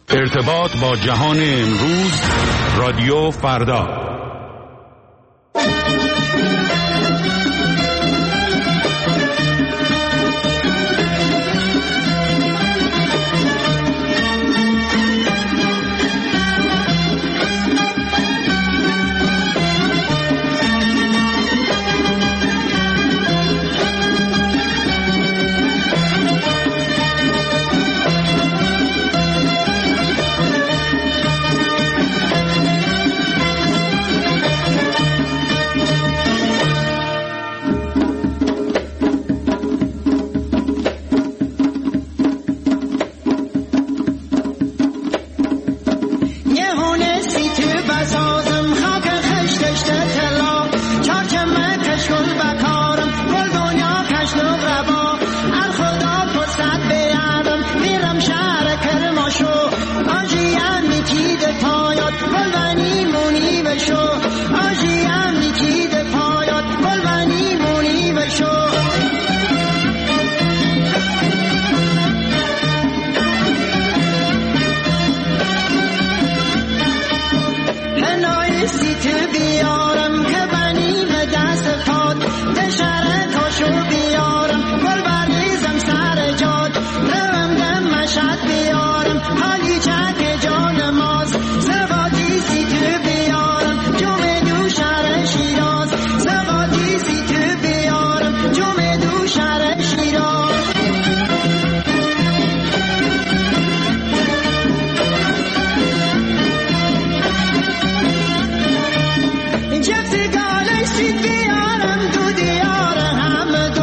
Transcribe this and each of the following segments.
ارتباط با جهان امروز، رادیو فردا.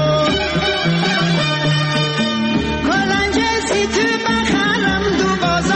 تو بخرم دو باز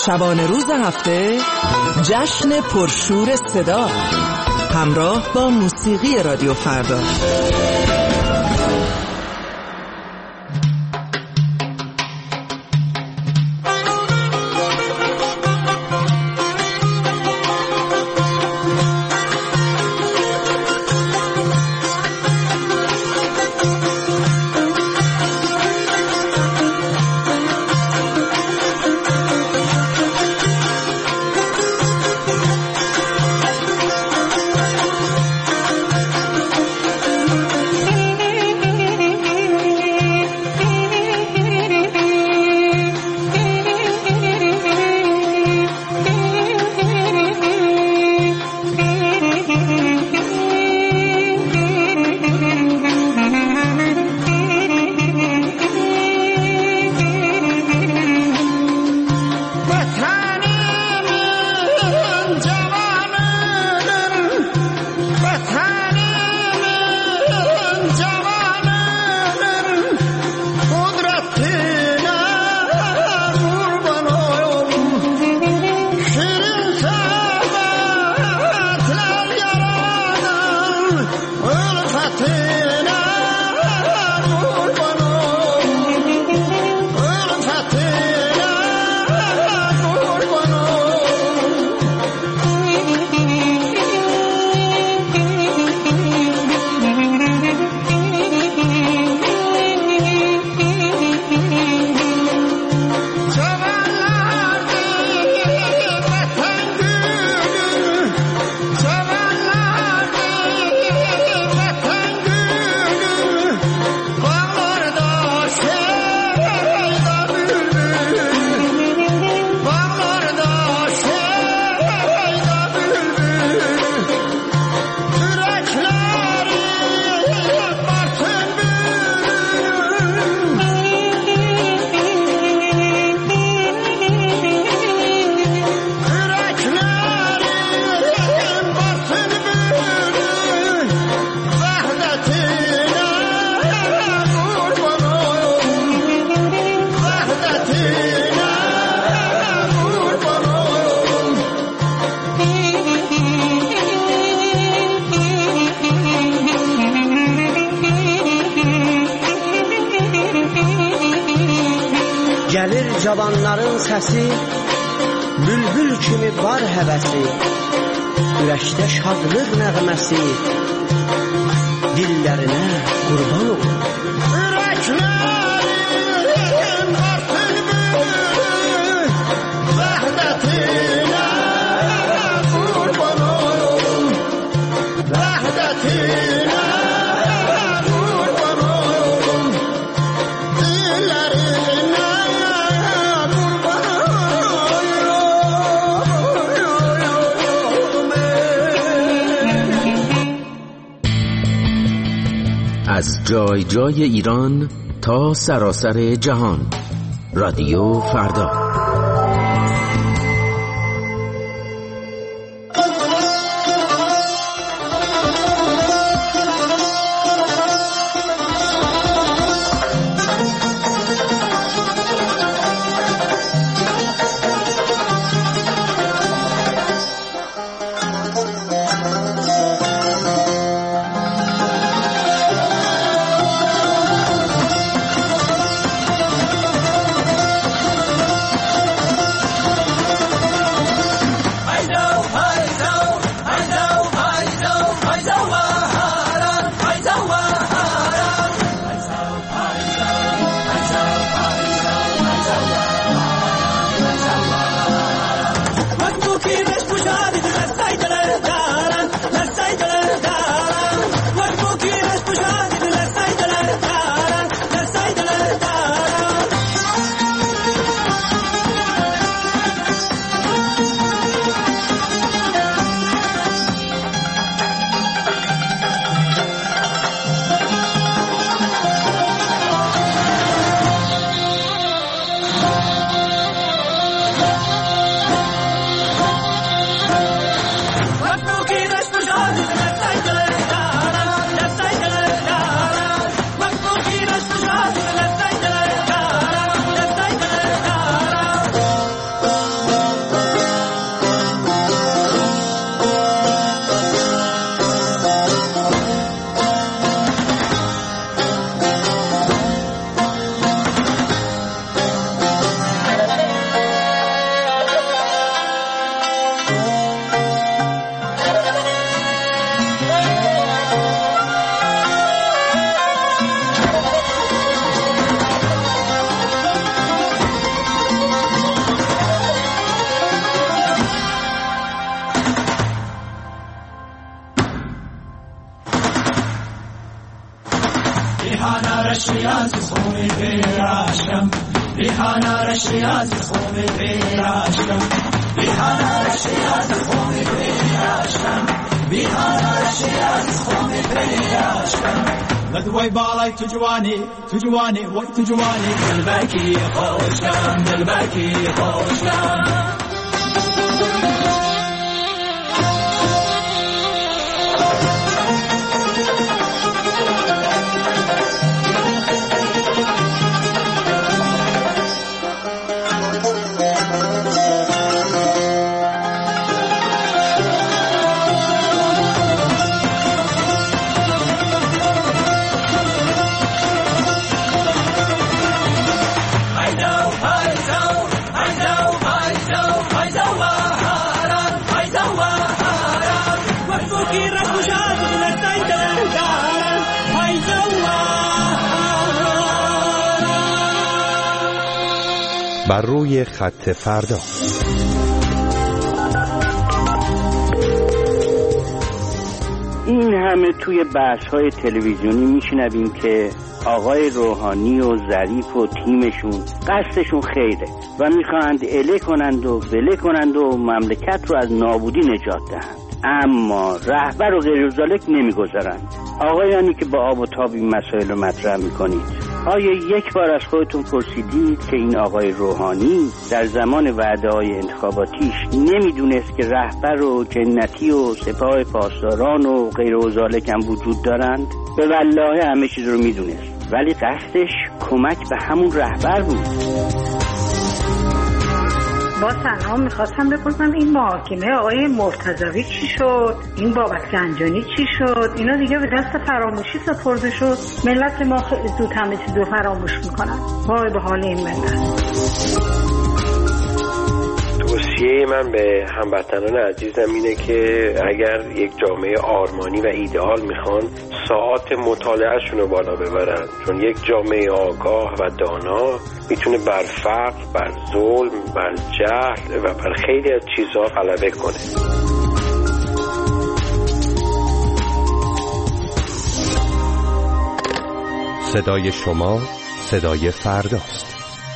شبانه روز هفته جشن پرشور صدا همراه با موسیقی رادیو فردا. Gəlir cavanların səsi, bülbül kimi var həvəsi, ürəkdə şadlıq nəğməsi, dillərinə qurban olun. Ürəklərin artır bülbül, vəhdətinə qurban olun, vəhdətinə. از جای جای ایران تا سراسر جهان، رادیو فردا. از خون پیراشم ریحانه رشی از خون پیراشم ریحانه رشی از خون پیراشم ریحانه رشی از خون پیراشم لدوی بالای تو جوانی وای تو جوانی دلبکی خوشم دلبکی خوشم بر روی خط فردا. این همه توی بحث‌های تلویزیونی میشنویم که آقای روحانی و ظریف و تیمشون قصدشون خیره و میخواهند اله کنند و بله کنند و مملکت رو از نابودی نجات دهند، اما رهبر و غیر ذالک نمیگذارند. آقایانی که با آب و تاب این مسائل رو مطرح میکنید، آیا یک بار از خودتون پرسیدید که این آقای روحانی در زمان وعده‌های انتخاباتیش نمیدونست که رهبر و جنتی و سپاه پاسداران و غیر و ذالک هم وجود دارند؟ به والله همه چیز رو میدونست، ولی قصدش کمک به همون رهبر بود. با سلام، میخواستم بپرسم این محاکمه آقای مرتضوی چی شد؟ این بابک زنجانی چی شد؟ اینا دیگه به دست فراموشی سپرده شد. ملت ما خیلی زود همه چیز رو فراموش میکنن. وای به حال این ملت. توصیه من به هموطنان عزیزم اینه که اگر یک جامعه آرمانی و ایدئال میخوان، ساعات مطالعهشون رو بالا ببرن، چون یک جامعه آگاه و دانا میتونه بر فقر، بر ظلم، بر جهل و بر خیلی از چیزها غلبه کنه. صدای شما صدای فرداست.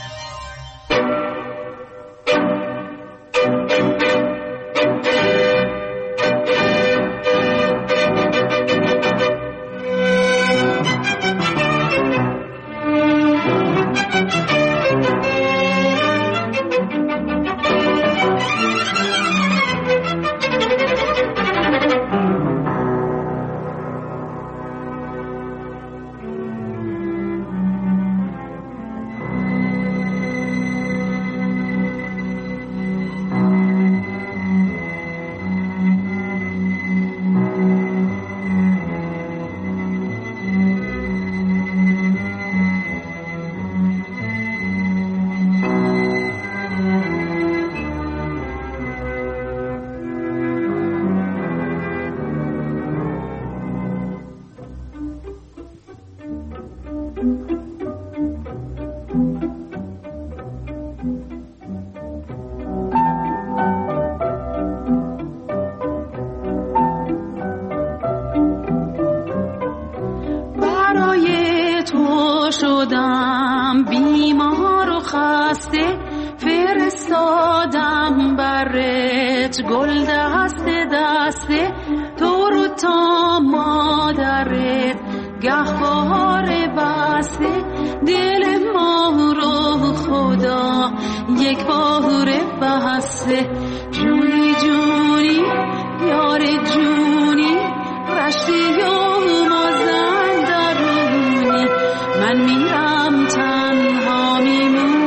شدم بیمار و خسته، فرستادم برت گل دسته دسته، تو رو تا مادرت گهواره بسته، دل ما رو خدا یک باره بسته، جونی جونی یار جونی رشتی و مازن درونی، من میرم تنها میمونی.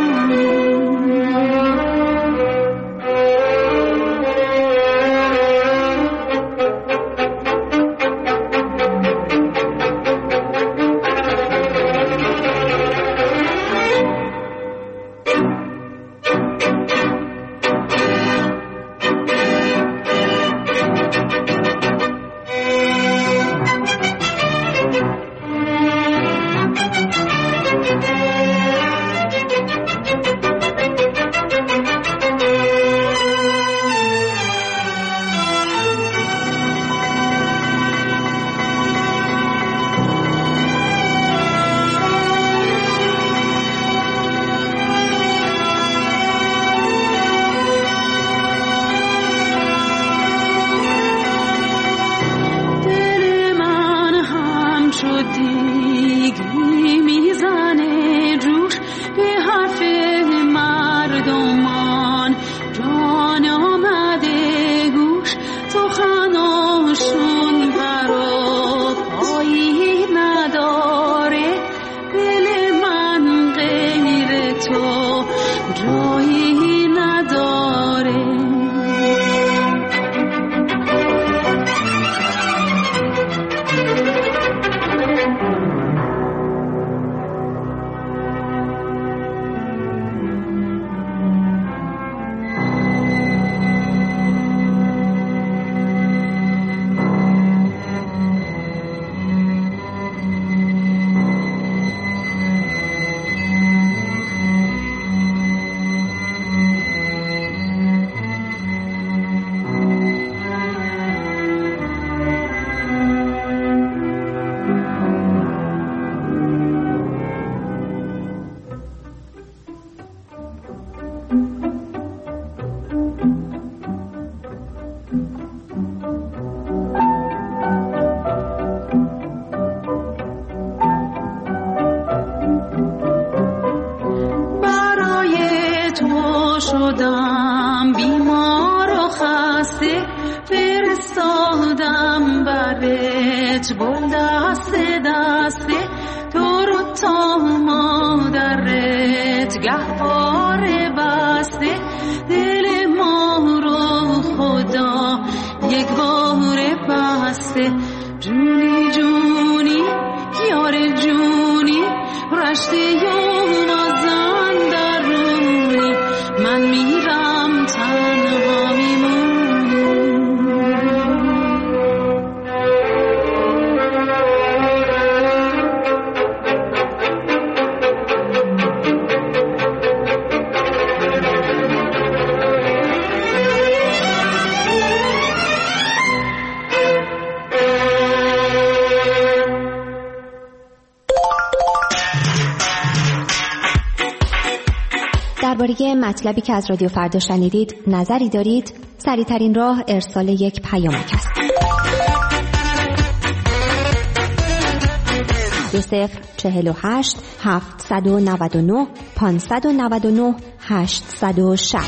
درت گل دسته دسته تو رو تا مادرت گهواره بسته دل ما رو خدا یک باره بسته جونی جونی یار جونی رشته یوم ازن درونی من میرم تنها میمونی. درباره مطلبی که از رادیو فردا شنیدید نظری دارید؟ سریع‌ترین راه ارسال یک پیامک است. 2048 799 599 860.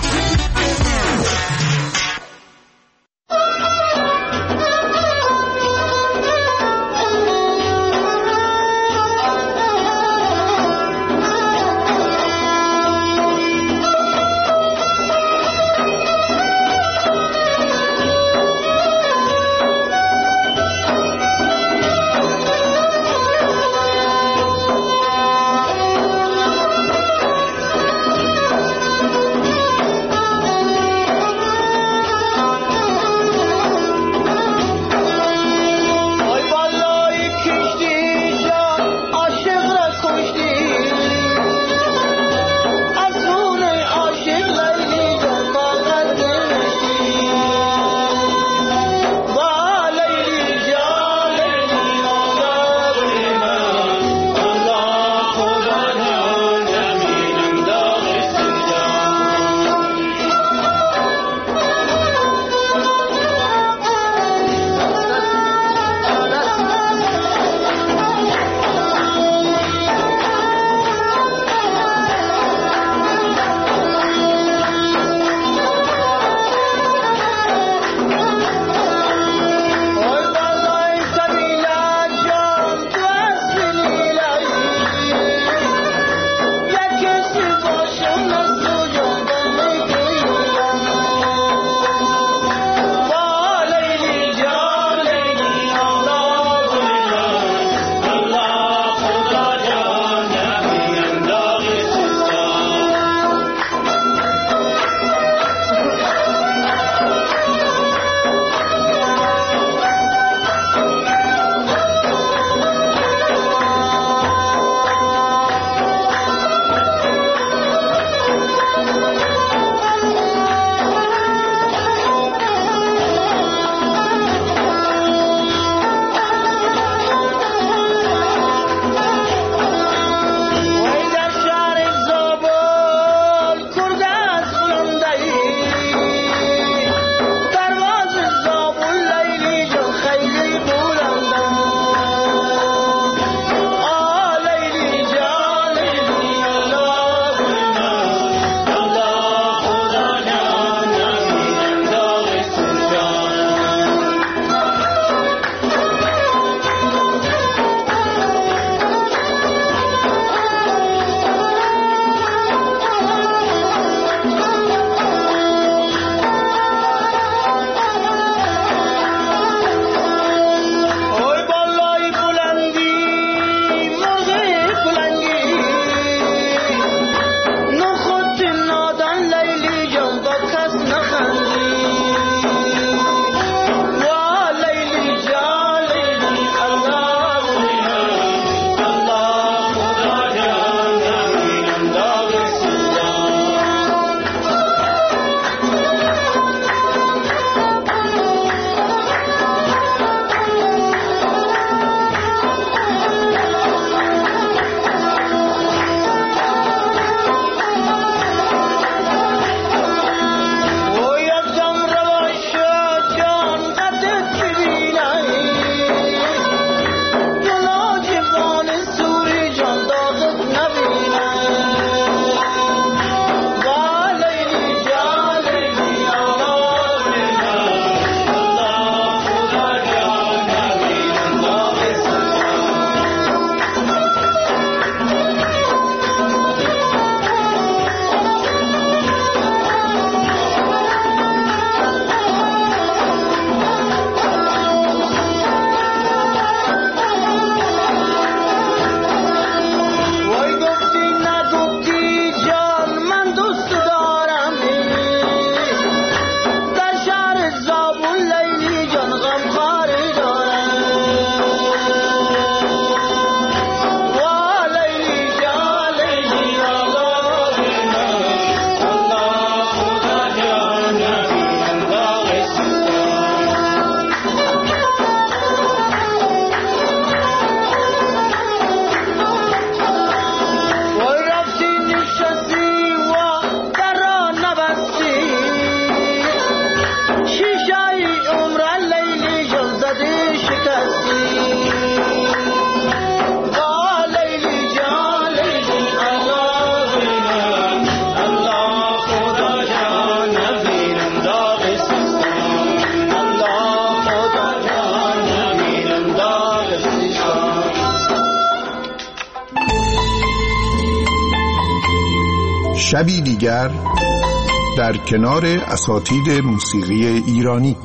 شبی دیگر در کنار اساتید موسیقی ایرانی.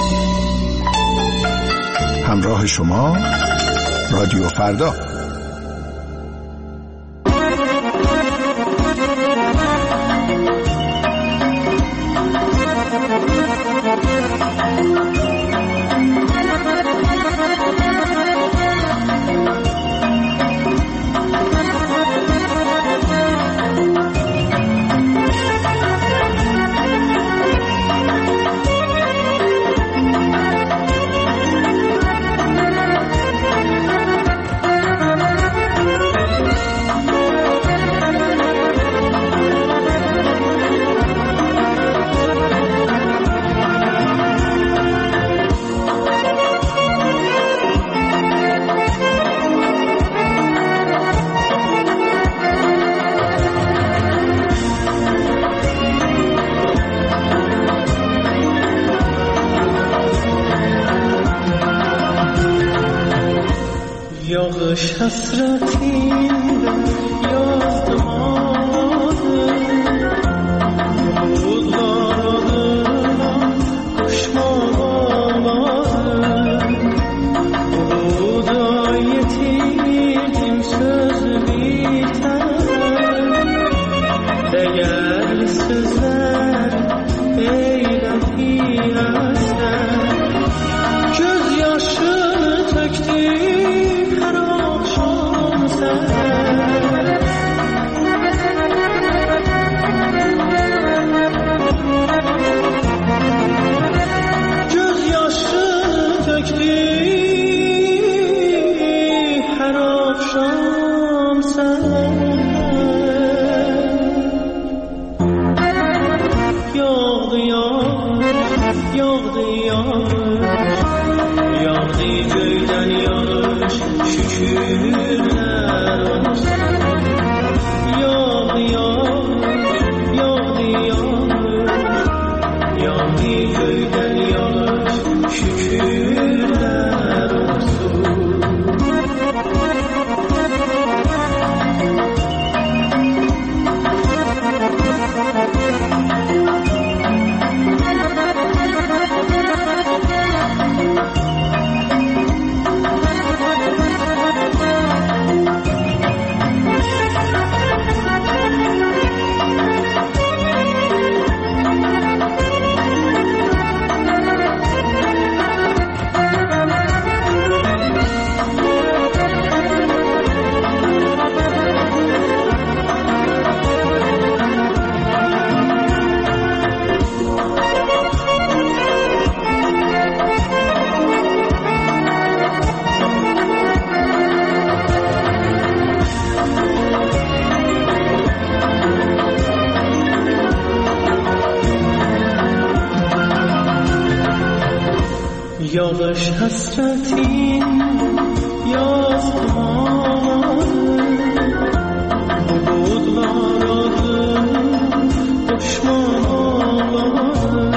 همراه شما رادیو فردا. یادش حسرتی یاد بود لارد دشمن